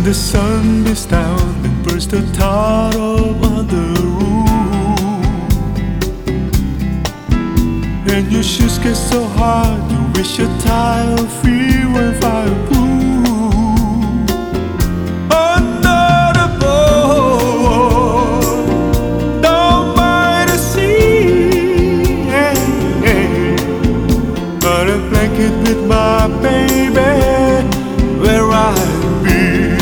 the sun beats down and burns the top on the roof, and your shoes get so hard you wish your tire free were fireproof. Another boat down by the sea, but a blanket with my baby where I'll be.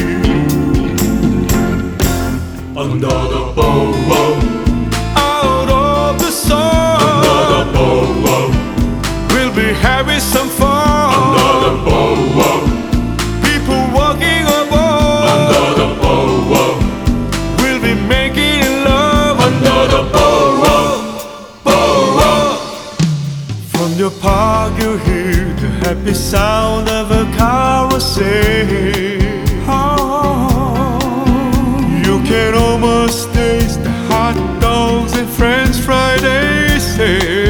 Another boat, Out of the sun, another boat, we'll be having some fun. another boat, People walking aboard, another boat, we'll be making love. another boat. From your park you hear the happy sound of a carousel. You can almost taste the hot dogs and French fries they say.